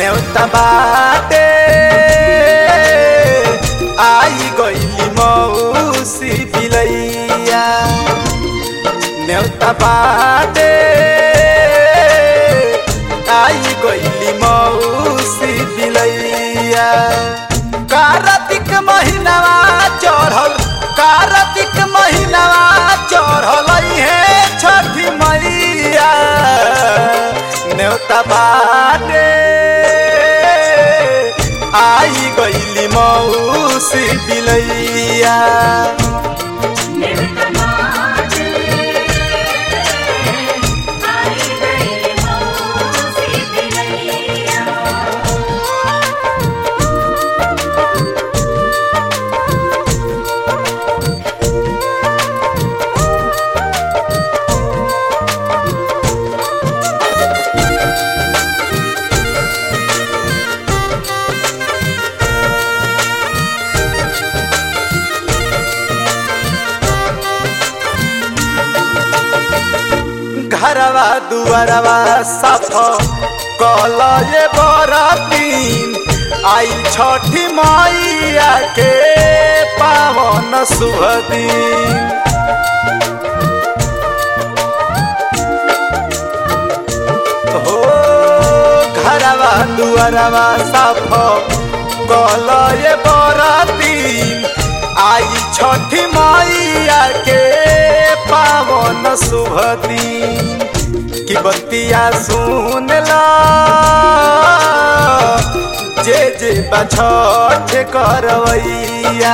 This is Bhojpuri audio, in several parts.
नेउता बाटे आई गईली मौसी बिलैया नेउता बाटे आई गईली मौसी बिलैया कार्तिक महीनावा चढ़ल कार्तिक महीनावा चढ़ल है छठी मैया नेउता बाटे आई गईली मौसी बिलैया घरवा दुआरवा साफ कल ये बरतीन आई छठी मैया के पावन शुभ दिन हो घरवा दुआरवा साफ कल ये बरतीन आई छठी मैया के पावन शुभ दिन की बतिया सुन ला जे बछठ करवैया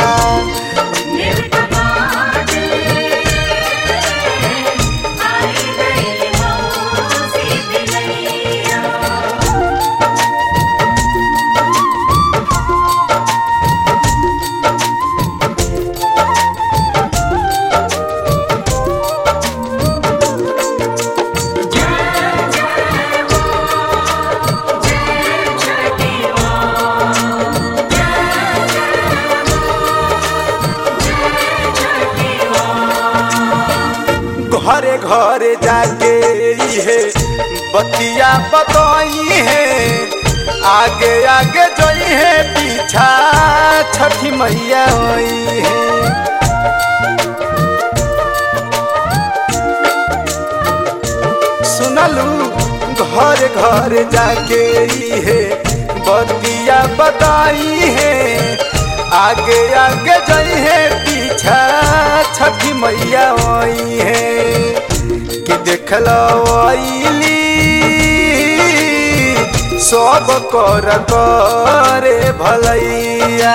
घरे घरे जाके ये बतिया बताई है आगे आगे जोई है पीछा छठी मैया होई है सुनलू घरे घरे जाके ये बतिया बताई है आगे आगे जोई है पीछा छठी मैया होई है कि देखलो आईली सब कर करे भलैया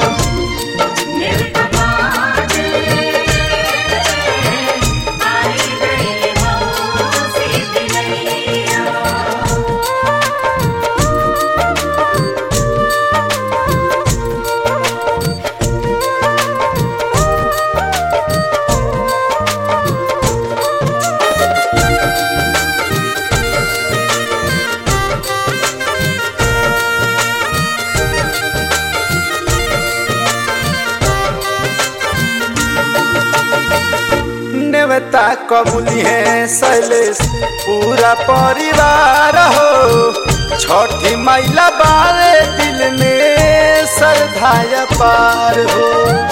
नेवता कबूली है शैलेश पूरा परिवार हो छठी मैला बारे दिल में श्रद्धा पार हो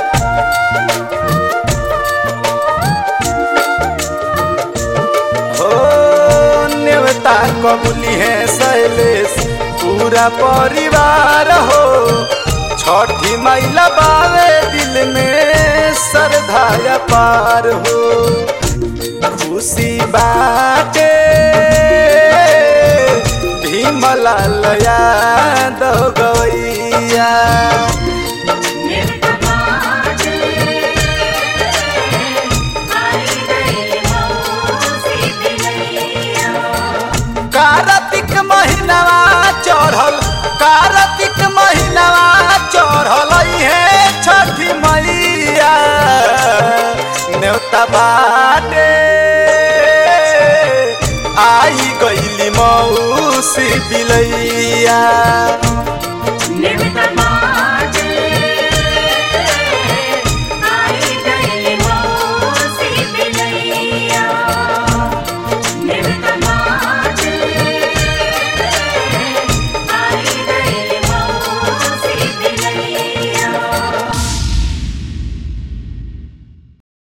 नेवता कबूली है शैलेश पूरा परिवार हो छठी मैला बारे दिल में श्रद्धा पार हो खुशी बाटे भीमलाल यादव गवैया कार्तिक महीनावा चढ़ल कार्तिक महीनावा चढ़ल है छठी मैया नेउता बाटे आई गईली मौसी बिलैया।